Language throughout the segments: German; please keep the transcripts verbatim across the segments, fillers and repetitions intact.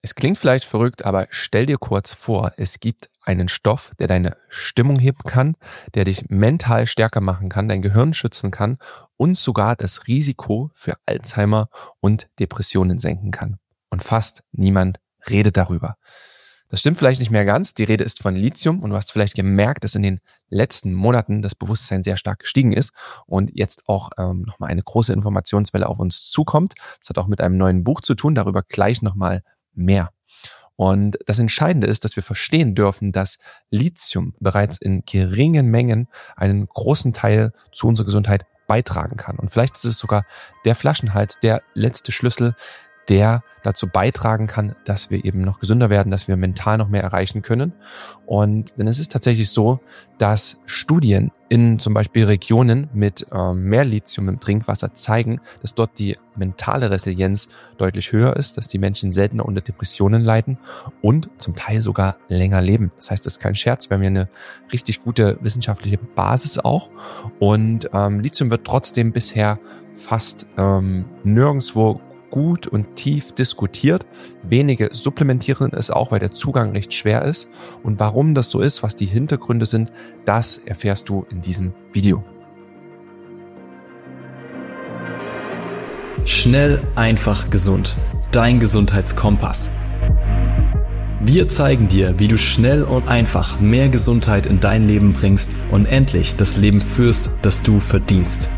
Es klingt vielleicht verrückt, aber stell dir kurz vor, es gibt einen Stoff, der deine Stimmung heben kann, der dich mental stärker machen kann, dein Gehirn schützen kann und sogar das Risiko für Alzheimer und Depressionen senken kann. Und fast niemand redet darüber. Das stimmt vielleicht nicht mehr ganz. Die Rede ist von Lithium und du hast vielleicht gemerkt, dass in den letzten Monaten das Bewusstsein sehr stark gestiegen ist und jetzt auch ähm, nochmal eine große Informationswelle auf uns zukommt. Das hat auch mit einem neuen Buch zu tun, darüber gleich nochmal mehr. Und das Entscheidende ist, dass wir verstehen dürfen, dass Lithium bereits in geringen Mengen einen großen Teil zu unserer Gesundheit beitragen kann. Und vielleicht ist es sogar der Flaschenhals, der letzte Schlüssel, der dazu beitragen kann, dass wir eben noch gesünder werden, dass wir mental noch mehr erreichen können. Und denn es ist tatsächlich so, dass Studien in zum Beispiel Regionen mit äh, mehr Lithium im Trinkwasser zeigen, dass dort die mentale Resilienz deutlich höher ist, dass die Menschen seltener unter Depressionen leiden und zum Teil sogar länger leben. Das heißt, das ist kein Scherz, wir haben hier eine richtig gute wissenschaftliche Basis auch. Und ähm, Lithium wird trotzdem bisher fast ähm, nirgendwo gut und tief diskutiert. Wenige supplementieren es auch, weil der Zugang recht schwer ist. Und warum das so ist, was die Hintergründe sind, das erfährst du in diesem Video. Schnell, einfach, gesund. Dein Gesundheitskompass. Wir zeigen dir, wie du schnell und einfach mehr Gesundheit in dein Leben bringst und endlich das Leben führst, das du verdienst.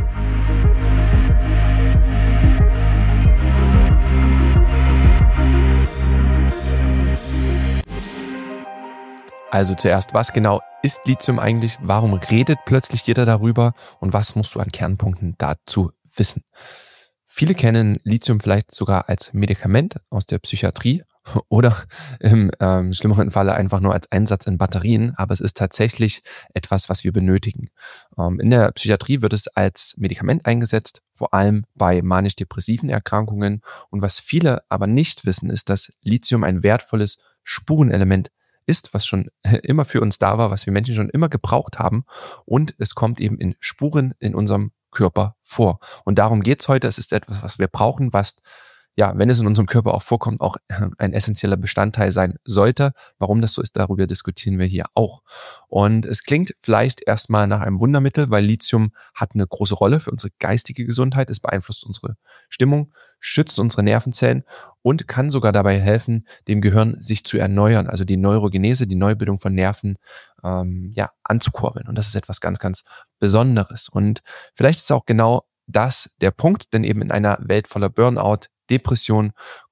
Also zuerst, was genau ist Lithium eigentlich? Warum redet plötzlich jeder darüber? Und was musst du an Kernpunkten dazu wissen? Viele kennen Lithium vielleicht sogar als Medikament aus der Psychiatrie oder im ähm, schlimmeren Falle einfach nur als Einsatz in Batterien. Aber es ist tatsächlich etwas, was wir benötigen. Ähm, in der Psychiatrie wird es als Medikament eingesetzt, vor allem bei manisch-depressiven Erkrankungen. Und was viele aber nicht wissen, ist, dass Lithium ein wertvolles Spurenelement ist, was schon immer für uns da war, was wir Menschen schon immer gebraucht haben, und es kommt eben in Spuren in unserem Körper vor. Und darum geht's heute. Es ist etwas, was wir brauchen, was, ja, wenn es in unserem Körper auch vorkommt, auch ein essentieller Bestandteil sein sollte. Warum das so ist, darüber diskutieren wir hier auch. Und es klingt vielleicht erstmal nach einem Wundermittel, weil Lithium hat eine große Rolle für unsere geistige Gesundheit. Es beeinflusst unsere Stimmung, schützt unsere Nervenzellen und kann sogar dabei helfen, dem Gehirn sich zu erneuern, also die Neurogenese, die Neubildung von Nerven, ähm, ja, anzukurbeln. Und das ist etwas ganz, ganz Besonderes. Und vielleicht ist auch genau das der Punkt, denn eben in einer Welt voller Burnout, Depression,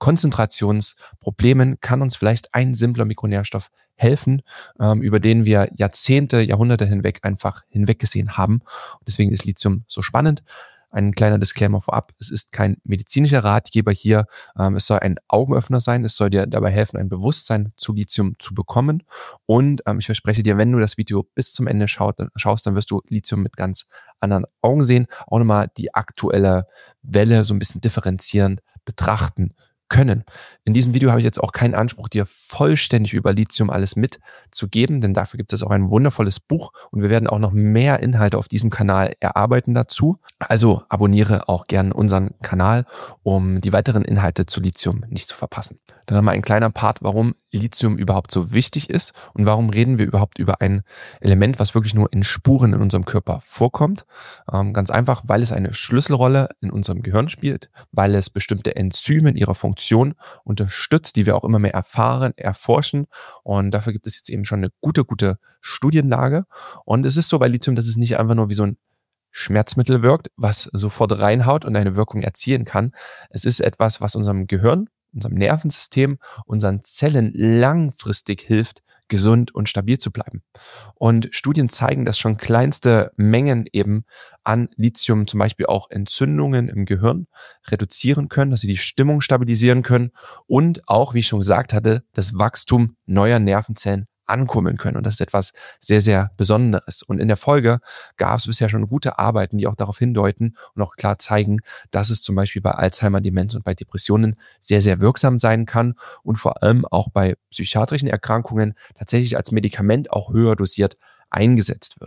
Konzentrationsproblemen kann uns vielleicht ein simpler Mikronährstoff helfen, ähm, über den wir Jahrzehnte, Jahrhunderte hinweg einfach hinweggesehen haben. Und deswegen ist Lithium so spannend. Ein kleiner Disclaimer vorab, es ist kein medizinischer Ratgeber hier, ähm, es soll ein Augenöffner sein, es soll dir dabei helfen, ein Bewusstsein zu Lithium zu bekommen, und ähm, ich verspreche dir, wenn du das Video bis zum Ende schaut, dann, schaust, dann wirst du Lithium mit ganz anderen Augen sehen, auch nochmal die aktuelle Welle so ein bisschen differenzierend betrachten können. In diesem Video habe ich jetzt auch keinen Anspruch, dir vollständig über Lithium alles mitzugeben, denn dafür gibt es auch ein wundervolles Buch und wir werden auch noch mehr Inhalte auf diesem Kanal erarbeiten dazu. Also abonniere auch gerne unseren Kanal, um die weiteren Inhalte zu Lithium nicht zu verpassen. Dann nochmal ein kleiner Part, warum Lithium überhaupt so wichtig ist und warum reden wir überhaupt über ein Element, was wirklich nur in Spuren in unserem Körper vorkommt. Ähm, ganz einfach, weil es eine Schlüsselrolle in unserem Gehirn spielt, weil es bestimmte Enzyme in ihrer Funktion unterstützt, die wir auch immer mehr erfahren, erforschen, und dafür gibt es jetzt eben schon eine gute, gute Studienlage. Und es ist so bei Lithium, dass es nicht einfach nur wie so ein Schmerzmittel wirkt, was sofort reinhaut und eine Wirkung erzielen kann. Es ist etwas, was unserem Gehirn, unserem Nervensystem, unseren Zellen langfristig hilft, gesund und stabil zu bleiben. Und Studien zeigen, dass schon kleinste Mengen eben an Lithium zum Beispiel auch Entzündungen im Gehirn reduzieren können, dass sie die Stimmung stabilisieren können und auch, wie ich schon gesagt hatte, das Wachstum neuer Nervenzellen ankurbeln können. Und das ist etwas sehr, sehr Besonderes. Und in der Folge gab es bisher schon gute Arbeiten, die auch darauf hindeuten und auch klar zeigen, dass es zum Beispiel bei Alzheimer, Demenz und bei Depressionen sehr, sehr wirksam sein kann und vor allem auch bei psychiatrischen Erkrankungen tatsächlich als Medikament auch höher dosiert eingesetzt wird.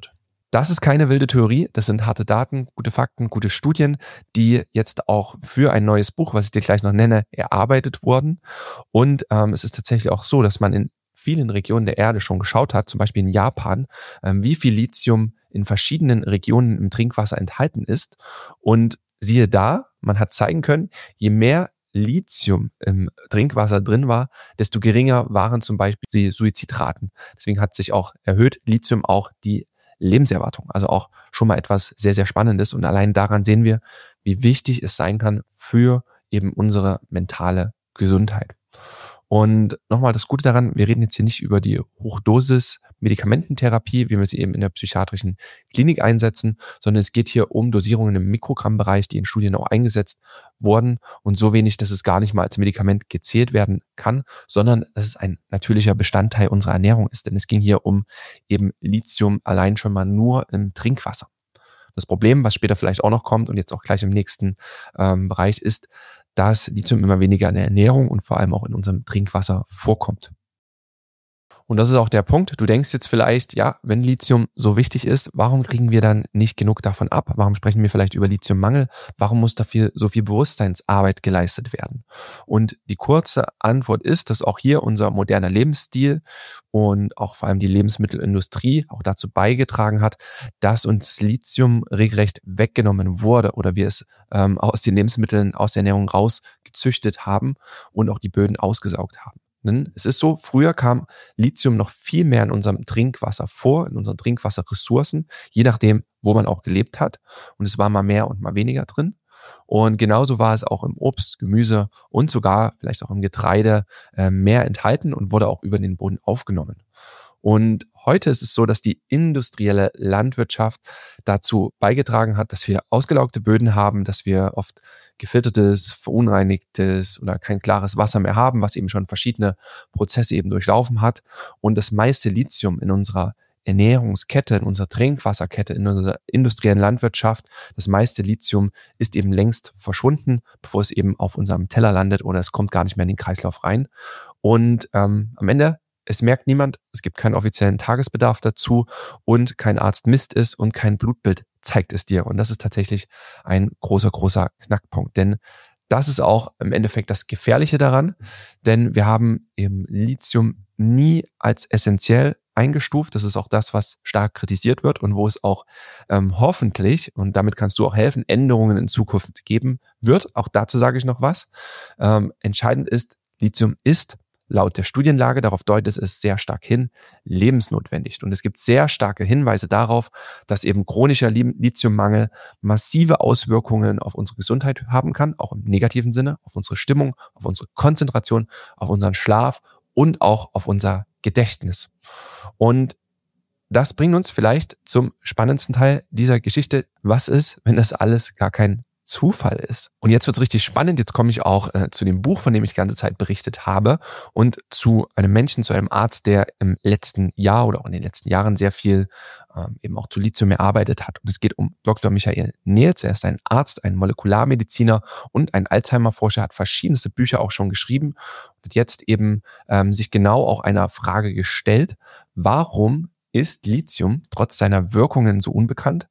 Das ist keine wilde Theorie, das sind harte Daten, gute Fakten, gute Studien, die jetzt auch für ein neues Buch, was ich dir gleich noch nenne, erarbeitet wurden. Und ähm, es ist tatsächlich auch so, dass man in vielen Regionen der Erde schon geschaut hat, zum Beispiel in Japan, ähm, wie viel Lithium in verschiedenen Regionen im Trinkwasser enthalten ist. Und siehe da, man hat zeigen können, je mehr Lithium im Trinkwasser drin war, desto geringer waren zum Beispiel die Suizidraten. Deswegen hat sich auch erhöht Lithium auch die Lebenserwartung. Also auch schon mal etwas sehr, sehr Spannendes. Und allein daran sehen wir, wie wichtig es sein kann für eben unsere mentale Gesundheit. Und nochmal das Gute daran, wir reden jetzt hier nicht über die Hochdosis-Medikamententherapie, wie wir sie eben in der psychiatrischen Klinik einsetzen, sondern es geht hier um Dosierungen im Mikrogrammbereich, die in Studien auch eingesetzt wurden und so wenig, dass es gar nicht mal als Medikament gezählt werden kann, sondern dass es ein natürlicher Bestandteil unserer Ernährung ist. Denn es ging hier um eben Lithium allein schon mal nur im Trinkwasser. Das Problem, was später vielleicht auch noch kommt und jetzt auch gleich im nächsten ähm, Bereich ist, dass Lithium immer weniger in der Ernährung und vor allem auch in unserem Trinkwasser vorkommt. Und das ist auch der Punkt. Du denkst jetzt vielleicht, ja, wenn Lithium so wichtig ist, warum kriegen wir dann nicht genug davon ab? Warum sprechen wir vielleicht über Lithiummangel? Warum muss dafür so viel Bewusstseinsarbeit geleistet werden? Und die kurze Antwort ist, dass auch hier unser moderner Lebensstil und auch vor allem die Lebensmittelindustrie auch dazu beigetragen hat, dass uns Lithium regelrecht weggenommen wurde oder wir es ähm, aus den Lebensmitteln, aus der Ernährung rausgezüchtet haben und auch die Böden ausgesaugt haben. Denn es ist so, früher kam Lithium noch viel mehr in unserem Trinkwasser vor, in unseren Trinkwasserressourcen, je nachdem, wo man auch gelebt hat. Und es war mal mehr und mal weniger drin. Und genauso war es auch im Obst, Gemüse und sogar vielleicht auch im Getreide äh, mehr enthalten und wurde auch über den Boden aufgenommen. Und heute ist es so, dass die industrielle Landwirtschaft dazu beigetragen hat, dass wir ausgelaugte Böden haben, dass wir oft gefiltertes, verunreinigtes oder kein klares Wasser mehr haben, was eben schon verschiedene Prozesse eben durchlaufen hat. Und das meiste Lithium in unserer Ernährungskette, in unserer Trinkwasserkette, in unserer industriellen Landwirtschaft, das meiste Lithium ist eben längst verschwunden, bevor es eben auf unserem Teller landet oder es kommt gar nicht mehr in den Kreislauf rein. Und ähm, am Ende es merkt niemand, es gibt keinen offiziellen Tagesbedarf dazu und kein Arzt misst es und kein Blutbild zeigt es dir. Und das ist tatsächlich ein großer, großer Knackpunkt. Denn das ist auch im Endeffekt das Gefährliche daran, denn wir haben eben Lithium nie als essentiell eingestuft. Das ist auch das, was stark kritisiert wird und wo es auch ähm, hoffentlich, und damit kannst du auch helfen, Änderungen in Zukunft geben wird. Auch dazu sage ich noch was. Ähm, entscheidend ist, Lithium ist laut der Studienlage, darauf deutet es sehr stark hin, lebensnotwendig. Und es gibt sehr starke Hinweise darauf, dass eben chronischer Lithiummangel massive Auswirkungen auf unsere Gesundheit haben kann, auch im negativen Sinne, auf unsere Stimmung, auf unsere Konzentration, auf unseren Schlaf und auch auf unser Gedächtnis. Und das bringt uns vielleicht zum spannendsten Teil dieser Geschichte. Was ist, wenn das alles gar kein Zufall ist? Und jetzt wird's richtig spannend. Jetzt komme ich auch äh, zu dem Buch, von dem ich die ganze Zeit berichtet habe und zu einem Menschen, zu einem Arzt, der im letzten Jahr oder auch in den letzten Jahren sehr viel ähm, eben auch zu Lithium erarbeitet hat. Und es geht um Doktor Michael Nils. Er ist ein Arzt, ein Molekularmediziner und ein Alzheimer-Forscher, hat verschiedenste Bücher auch schon geschrieben und jetzt eben ähm, sich genau auch einer Frage gestellt: Warum ist Lithium trotz seiner Wirkungen so unbekannt?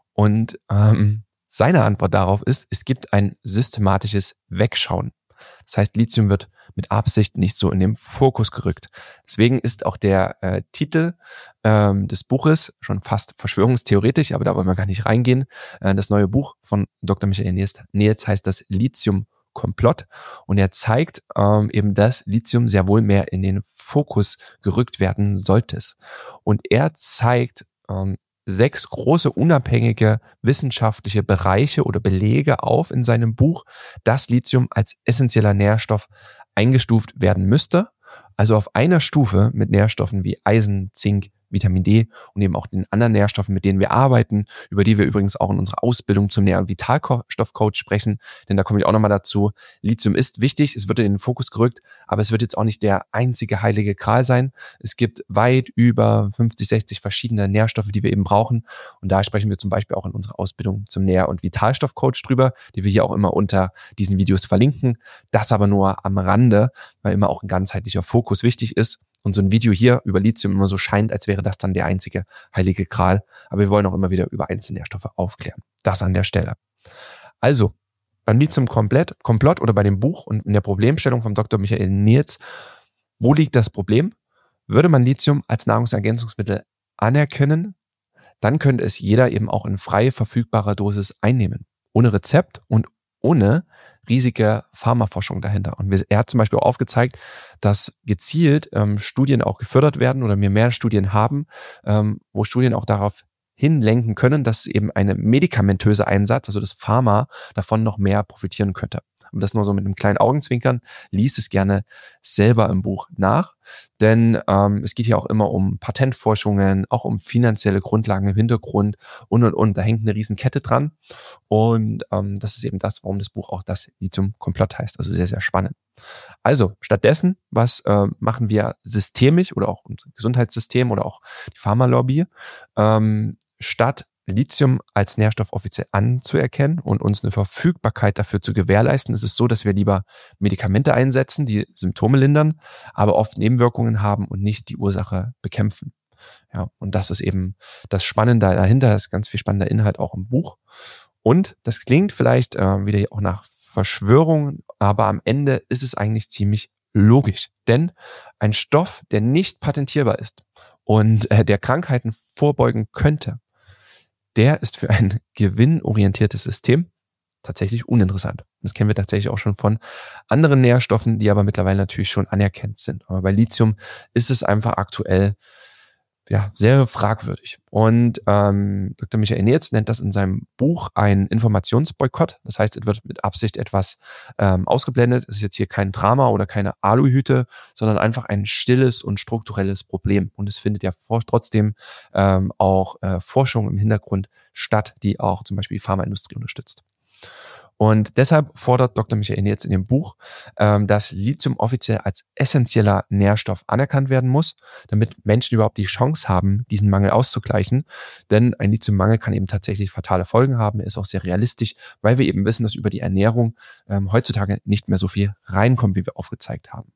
Und ähm, seine Antwort darauf ist, es gibt ein systematisches Wegschauen. Das heißt, Lithium wird mit Absicht nicht so in den Fokus gerückt. Deswegen ist auch der äh, Titel ähm, des Buches schon fast verschwörungstheoretisch, aber da wollen wir gar nicht reingehen. Äh, das neue Buch von Doktor Michael Nils, Nils heißt das Lithium-Komplott und er zeigt ähm, eben, dass Lithium sehr wohl mehr in den Fokus gerückt werden sollte. Und er zeigt ähm, sechs große unabhängige wissenschaftliche Bereiche oder Belege auf in seinem Buch, dass Lithium als essentieller Nährstoff eingestuft werden müsste. Also auf einer Stufe mit Nährstoffen wie Eisen, Zink, Vitamin D und eben auch den anderen Nährstoffen, mit denen wir arbeiten, über die wir übrigens auch in unserer Ausbildung zum Nähr- und Vitalstoffcoach sprechen, denn da komme ich auch nochmal dazu. Lithium ist wichtig, es wird in den Fokus gerückt, aber es wird jetzt auch nicht der einzige heilige Gral sein. Es gibt weit über fünfzig, sechzig verschiedene Nährstoffe, die wir eben brauchen und da sprechen wir zum Beispiel auch in unserer Ausbildung zum Nähr- und Vitalstoffcoach drüber, die wir hier auch immer unter diesen Videos verlinken. Das aber nur am Rande, weil immer auch ein ganzheitlicher Fokus wichtig ist. und so ein Video hier über Lithium immer so scheint, als wäre das dann der einzige heilige Gral. Aber wir wollen auch immer wieder über einzelne Nährstoffe aufklären. Das an der Stelle. Also, beim Lithium-Komplott oder bei dem Buch und in der Problemstellung vom Doktor Michael Nierz, wo liegt das Problem? Würde man Lithium als Nahrungsergänzungsmittel anerkennen, dann könnte es jeder eben auch in frei verfügbarer Dosis einnehmen. Ohne Rezept und ohne riesige Pharmaforschung dahinter. Und er hat zum Beispiel auch aufgezeigt, dass gezielt ähm, Studien auch gefördert werden oder wir mehr Studien haben, ähm, wo Studien auch darauf hinlenken können, dass eben eine medikamentöse Einsatz, also das Pharma, davon noch mehr profitieren könnte. Und das nur so mit einem kleinen Augenzwinkern, liest es gerne selber im Buch nach, denn ähm, es geht hier auch immer um Patentforschungen, auch um finanzielle Grundlagen im Hintergrund und und und, da hängt eine riesen Kette dran und ähm, das ist eben das, warum das Buch auch das Lithium-Komplott heißt, also sehr, sehr spannend. Also stattdessen, was äh, machen wir systemisch oder auch unser Gesundheitssystem oder auch die Pharmalobby, ähm, statt Lithium als Nährstoff offiziell anzuerkennen und uns eine Verfügbarkeit dafür zu gewährleisten, ist es so, dass wir lieber Medikamente einsetzen, die Symptome lindern, aber oft Nebenwirkungen haben und nicht die Ursache bekämpfen. Ja, und das ist eben das Spannende dahinter, das ist ganz viel spannender Inhalt auch im Buch. Und das klingt vielleicht äh, wieder auch nach Verschwörung, aber am Ende ist es eigentlich ziemlich logisch. Denn ein Stoff, der nicht patentierbar ist und äh, der Krankheiten vorbeugen könnte, der ist für ein gewinnorientiertes System tatsächlich uninteressant. Das kennen wir tatsächlich auch schon von anderen Nährstoffen, die aber mittlerweile natürlich schon anerkannt sind. Aber bei Lithium ist es einfach aktuell ja sehr fragwürdig. Und ähm, Doktor Michael Nierz nennt das in seinem Buch einen Informationsboykott. Das heißt, es wird mit Absicht etwas ähm, ausgeblendet. Es ist jetzt hier kein Drama oder keine Aluhüte, sondern einfach ein stilles und strukturelles Problem. Und es findet ja vor, trotzdem ähm, auch äh, Forschung im Hintergrund statt, die auch zum Beispiel die Pharmaindustrie unterstützt. Und deshalb fordert Doktor Michael Nierz in dem Buch, ähm, dass Lithium offiziell als essentieller Nährstoff anerkannt werden muss, damit Menschen überhaupt die Chance haben, diesen Mangel auszugleichen. Denn ein Lithiummangel kann eben tatsächlich fatale Folgen haben. Er ist auch sehr realistisch, weil wir eben wissen, dass über die Ernährung ähm, heutzutage nicht mehr so viel reinkommt, wie wir aufgezeigt haben.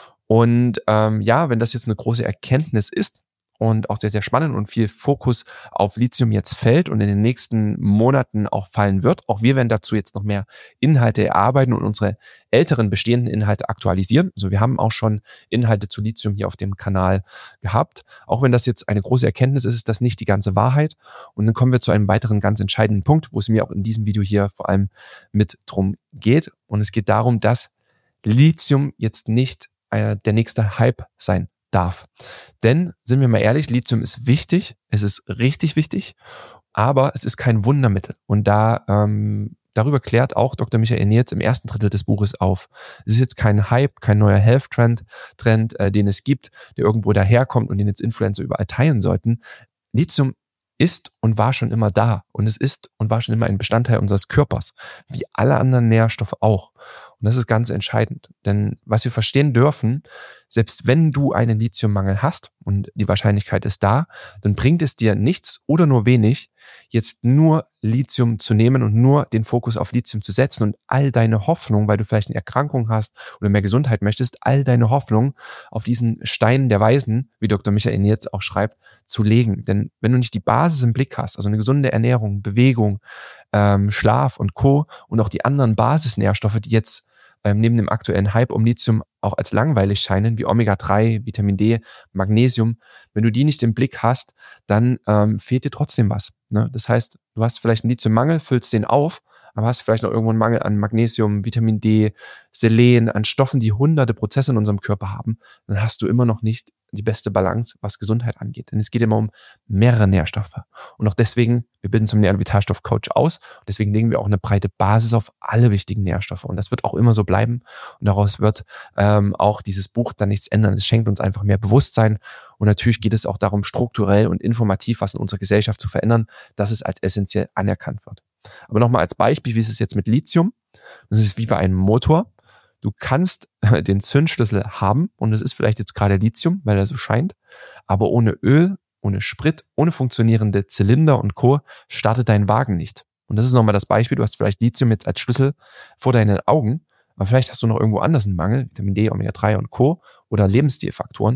Und ähm, ja, wenn das jetzt eine große Erkenntnis ist, und auch sehr, sehr spannend und viel Fokus auf Lithium jetzt fällt und in den nächsten Monaten auch fallen wird. Auch wir werden dazu jetzt noch mehr Inhalte erarbeiten und unsere älteren bestehenden Inhalte aktualisieren. Also wir haben auch schon Inhalte zu Lithium hier auf dem Kanal gehabt. Auch wenn das jetzt eine große Erkenntnis ist, ist das nicht die ganze Wahrheit. Und dann kommen wir zu einem weiteren ganz entscheidenden Punkt, wo es mir auch in diesem Video hier vor allem mit drum geht. Und es geht darum, dass Lithium jetzt nicht äh, der nächste Hype sein darf. Denn, sind wir mal ehrlich, Lithium ist wichtig, es ist richtig wichtig, aber es ist kein Wundermittel. Und da ähm, darüber klärt auch Doktor Michael Nierz im ersten Drittel des Buches auf. Es ist jetzt kein Hype, kein neuer Health-Trend, Trend, äh, den es gibt, der irgendwo daherkommt und den jetzt Influencer überall teilen sollten. Lithium ist und war schon immer da und es ist und war schon immer ein Bestandteil unseres Körpers, wie alle anderen Nährstoffe auch. Und das ist ganz entscheidend, denn was wir verstehen dürfen, selbst wenn du einen Lithiummangel hast und die Wahrscheinlichkeit ist da, dann bringt es dir nichts oder nur wenig, jetzt nur Lithium zu nehmen und nur den Fokus auf Lithium zu setzen und all deine Hoffnung, weil du vielleicht eine Erkrankung hast oder mehr Gesundheit möchtest, all deine Hoffnung auf diesen Stein der Weisen, wie Doktor Michael Nierz auch schreibt, zu legen. Denn wenn du nicht die Basis im Blick hast, also eine gesunde Ernährung, Bewegung, ähm, Schlaf und Co. und auch die anderen Basisnährstoffe, die jetzt ähm, neben dem aktuellen Hype um Lithium auch als langweilig scheinen, wie Omega drei, Vitamin D, Magnesium, wenn du die nicht im Blick hast, dann ähm, fehlt dir trotzdem was. Ne? Das heißt, du hast vielleicht einen Lithiummangel, füllst den auf, aber hast vielleicht noch irgendwo einen Mangel an Magnesium, Vitamin D, Selen, an Stoffen, die hunderte Prozesse in unserem Körper haben, dann hast du immer noch nicht die beste Balance, was Gesundheit angeht. Denn es geht immer um mehrere Nährstoffe. Und auch deswegen, wir bilden zum Nähr-Vitalstoff-Coach aus, deswegen legen wir auch eine breite Basis auf alle wichtigen Nährstoffe. Und das wird auch immer so bleiben. Und daraus wird ähm, auch dieses Buch dann nichts ändern. Es schenkt uns einfach mehr Bewusstsein. Und natürlich geht es auch darum, strukturell und informativ was in unserer Gesellschaft zu verändern, dass es als essentiell anerkannt wird. Aber nochmal als Beispiel, wie ist es jetzt mit Lithium? Das ist wie bei einem Motor. Du kannst den Zündschlüssel haben und es ist vielleicht jetzt gerade Lithium, weil er so scheint, aber ohne Öl, ohne Sprit, ohne funktionierende Zylinder und Co. startet dein Wagen nicht. Und das ist nochmal das Beispiel, du hast vielleicht Lithium jetzt als Schlüssel vor deinen Augen, aber vielleicht hast du noch irgendwo anders einen Mangel, Vitamin D, Omega drei und Co. oder Lebensstilfaktoren,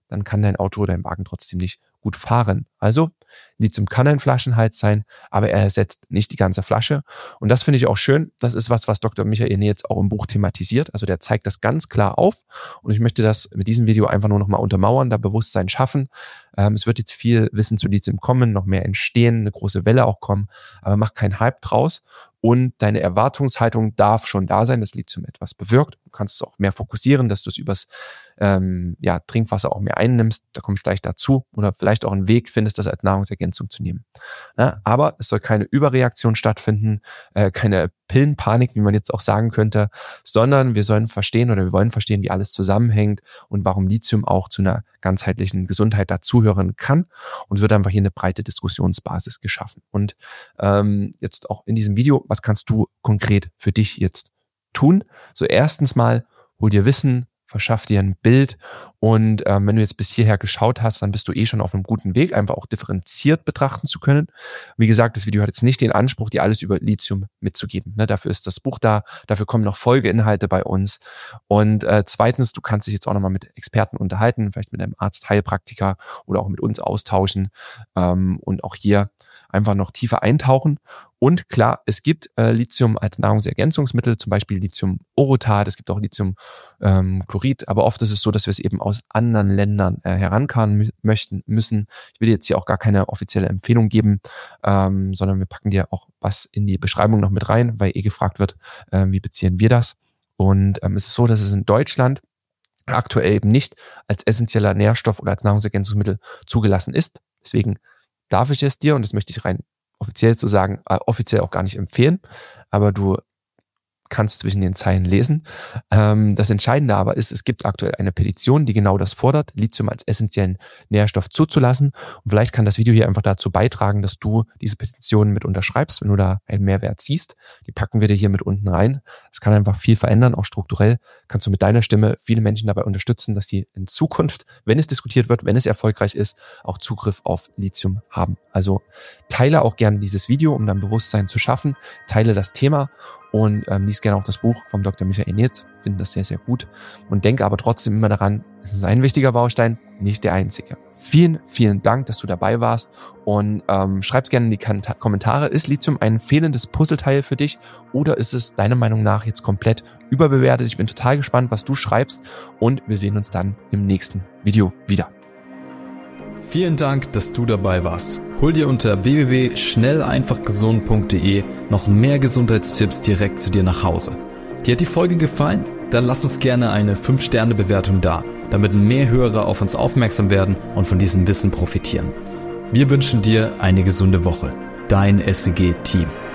dann kann dein Auto oder dein Wagen trotzdem nicht gut fahren. Also Lithium kann ein Flaschenhals sein, aber er ersetzt nicht die ganze Flasche. Und das finde ich auch schön. Das ist was, was Doktor Michael Nehets auch im Buch thematisiert. Also der zeigt das ganz klar auf. Und ich möchte das mit diesem Video einfach nur nochmal untermauern, da Bewusstsein schaffen. Ähm, es wird jetzt viel Wissen zu Lithium kommen, noch mehr entstehen, eine große Welle auch kommen. Aber mach keinen Hype draus. Und deine Erwartungshaltung darf schon da sein, dass Lithium etwas bewirkt. Du kannst es auch mehr fokussieren, dass du es übers ähm, ja, Trinkwasser auch mehr einnimmst. Da komme ich gleich dazu. Oder vielleicht auch einen Weg findest, das als Nahrungsergänzung zu nehmen. Ja, aber es soll keine Überreaktion stattfinden, äh, keine Pillenpanik, wie man jetzt auch sagen könnte, sondern wir sollen verstehen oder wir wollen verstehen, wie alles zusammenhängt und warum Lithium auch zu einer ganzheitlichen Gesundheit dazuhören kann, und wird einfach hier eine breite Diskussionsbasis geschaffen. Und ähm, jetzt auch in diesem Video, was kannst du konkret für dich jetzt tun? So erstens mal, hol dir Wissen, verschaff dir ein Bild, und ähm, wenn du jetzt bis hierher geschaut hast, dann bist du eh schon auf einem guten Weg, einfach auch differenziert betrachten zu können. Wie gesagt, das Video hat jetzt nicht den Anspruch, dir alles über Lithium mitzugeben. Ne, dafür ist das Buch da, dafür kommen noch Folgeinhalte bei uns. Und äh, zweitens, du kannst dich jetzt auch nochmal mit Experten unterhalten, vielleicht mit einem Arzt, Heilpraktiker oder auch mit uns austauschen ähm, und auch hier einfach noch tiefer eintauchen. Und klar, es gibt äh, Lithium als Nahrungsergänzungsmittel, zum Beispiel Lithium-Orotat, es gibt auch Lithium-Chlorid, ähm, aber oft ist es so, dass wir es eben aus anderen Ländern äh, herankarren möchten, müssen. Ich will jetzt hier auch gar keine offizielle Empfehlung geben, ähm, sondern wir packen dir auch was in die Beschreibung noch mit rein, weil eh gefragt wird, äh, wie beziehen wir das. Und ähm, es ist so, dass es in Deutschland aktuell eben nicht als essentieller Nährstoff oder als Nahrungsergänzungsmittel zugelassen ist. Deswegen darf ich es dir, und das möchte ich rein offiziell zu sagen, äh, offiziell auch gar nicht empfehlen, aber du kannst zwischen den Zeilen lesen. Ähm, das Entscheidende aber ist, es gibt aktuell eine Petition, die genau das fordert, Lithium als essentiellen Nährstoff zuzulassen. Und vielleicht kann das Video hier einfach dazu beitragen, dass du diese Petition mit unterschreibst, wenn du da einen Mehrwert siehst. Die packen wir dir hier mit unten rein. Es kann einfach viel verändern, auch strukturell kannst du mit deiner Stimme viele Menschen dabei unterstützen, dass die in Zukunft, wenn es diskutiert wird, wenn es erfolgreich ist, auch Zugriff auf Lithium haben. Also teile auch gerne dieses Video, um dann Bewusstsein zu schaffen. Teile das Thema und ähm, lies gerne auch das Buch vom Doktor Michael Nehets. Finde das sehr, sehr gut. Und denke aber trotzdem immer daran, es ist ein wichtiger Baustein, nicht der einzige. Vielen, vielen Dank, dass du dabei warst, und ähm, schreib's gerne in die Kant- Kommentare. Ist Lithium ein fehlendes Puzzleteil für dich, oder ist es deiner Meinung nach jetzt komplett überbewertet? Ich bin total gespannt, was du schreibst, und wir sehen uns dann im nächsten Video wieder. Vielen Dank, dass du dabei warst. Hol dir unter w w w punkt schnell einfach gesund punkt d e noch mehr Gesundheitstipps direkt zu dir nach Hause. Dir hat die Folge gefallen? Dann lass uns gerne eine fünf Sterne Bewertung da, damit mehr Hörer auf uns aufmerksam werden und von diesem Wissen profitieren. Wir wünschen dir eine gesunde Woche. Dein S C G-Team.